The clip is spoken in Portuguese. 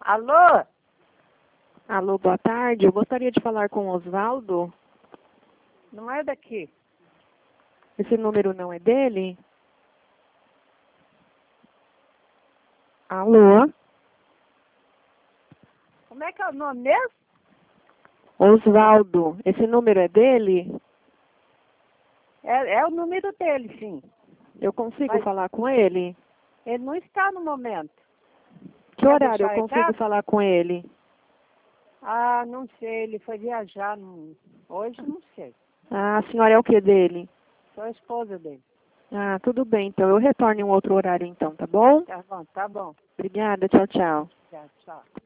Alô? Alô, boa tarde. Eu gostaria de falar com o Osvaldo. Não é daqui. Esse número não é dele? Alô? Como é que é o nome mesmo? Osvaldo, esse número é dele? É o número dele, sim. Eu consigo Mas falar com ele? ele não está no momento. Que Quer horário eu deixar consigo recado? falar com ele? Ah, não sei. Ele foi viajar hoje, não sei. Ah, a senhora é o que dele? Sou a esposa dele. Ah, tudo bem, então eu retorno em um outro horário então, tá bom? Tá bom, tá bom. Obrigada, tchau, tchau. Tchau, tchau.